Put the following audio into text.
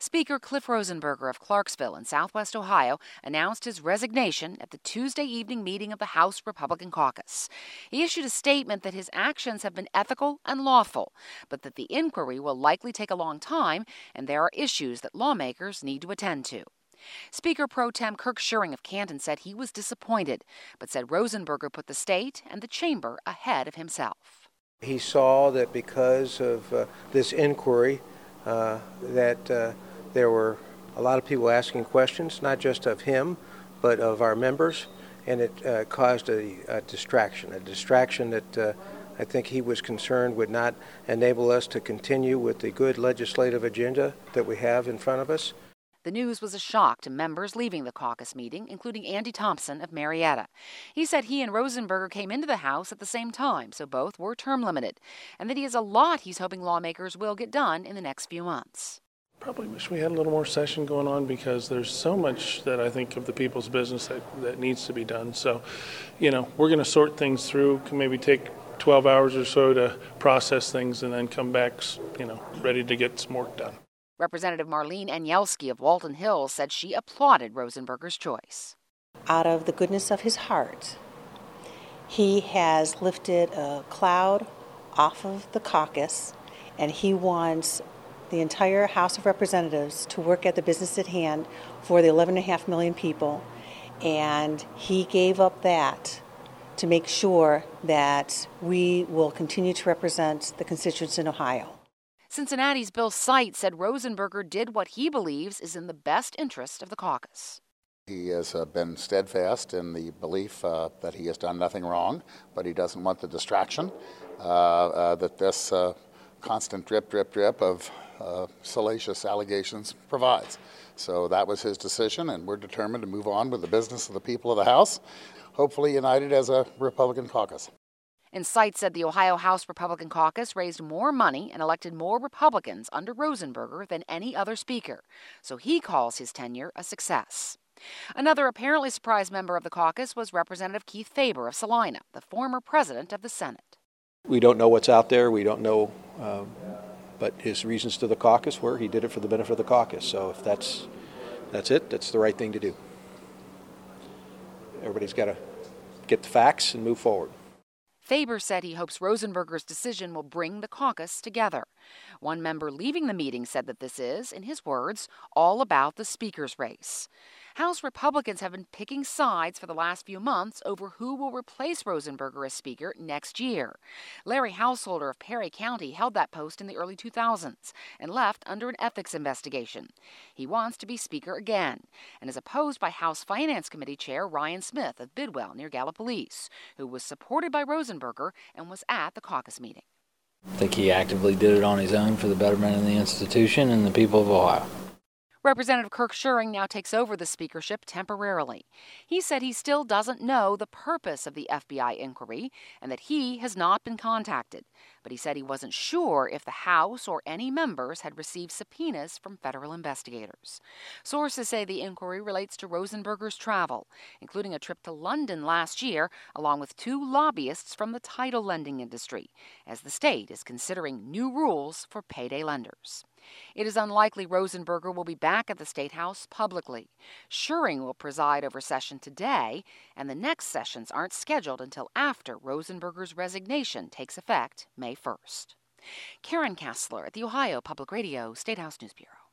Speaker Cliff Rosenberger of Clarksville in southwest Ohio announced his resignation at the Tuesday evening meeting of the House Republican caucus. He issued a statement that his actions have been ethical and lawful, but that the inquiry will likely take a long time and there are issues that lawmakers need to attend to. Speaker Pro Tem Kirk Schuring of Canton said he was disappointed, but said Rosenberger put the state and the chamber ahead of himself. He saw that because of this inquiry that there were a lot of people asking questions, not just of him, but of our members, and it caused a distraction that I think he was concerned would not enable us to continue with the good legislative agenda that we have in front of us. The news was a shock to members leaving the caucus meeting, including Andy Thompson of Marietta. He said he and Rosenberger came into the House at the same time, so both were term limited, and that he has a lot he's hoping lawmakers will get done in the next few months. Probably wish we had a little more session going on because there's so much that I think of the people's business that needs to be done. So, we're going to sort things through, can maybe take 12 hours or so to process things and then come back, ready to get some work done. Representative Marlene Anielski of Walton Hills said she applauded Rosenberger's choice. Out of the goodness of his heart, he has lifted a cloud off of the caucus, and he wants the entire House of Representatives to work at the business at hand for the 11.5 million people, and he gave up that to make sure that we will continue to represent the constituents in Ohio. Cincinnati's Bill Seitz said Rosenberger did what he believes is in the best interest of the caucus. He has been steadfast in the belief that he has done nothing wrong, but he doesn't want the distraction that this constant drip of salacious allegations provides. So that was his decision, and we're determined to move on with the business of the people of the House, hopefully united as a Republican caucus. And Seitz said the Ohio House Republican caucus raised more money and elected more Republicans under Rosenberger than any other speaker, so he calls his tenure a success. Another apparently surprised member of the caucus was Representative Keith Faber of Salina, the former president of the Senate. We don't know what's out there. We don't know, but his reasons to the caucus were he did it for the benefit of the caucus. So if that's it, that's the right thing to do. Everybody's got to get the facts and move forward. Faber said he hopes Rosenberger's decision will bring the caucus together. One member leaving the meeting said that this is, in his words, all about the speaker's race. House Republicans have been picking sides for the last few months over who will replace Rosenberger as Speaker next year. Larry Householder of Perry County held that post in the early 2000s and left under an ethics investigation. He wants to be Speaker again and is opposed by House Finance Committee Chair Ryan Smith of Bidwell near Gallipolis, who was supported by Rosenberger and was at the caucus meeting. I think he actively did it on his own for the betterment of the institution and the people of Ohio. Representative Kirk Schuring now takes over the speakership temporarily. He said he still doesn't know the purpose of the FBI inquiry and that he has not been contacted. But he said he wasn't sure if the House or any members had received subpoenas from federal investigators. Sources say the inquiry relates to Rosenberger's travel, including a trip to London last year, along with 2 lobbyists from the title lending industry, as the state is considering new rules for payday lenders. It is unlikely Rosenberger will be back at the State House publicly. Schuring will preside over session today, and the next sessions aren't scheduled until after Rosenberger's resignation takes effect May 1st. Karen Kassler at the Ohio Public Radio State House News Bureau.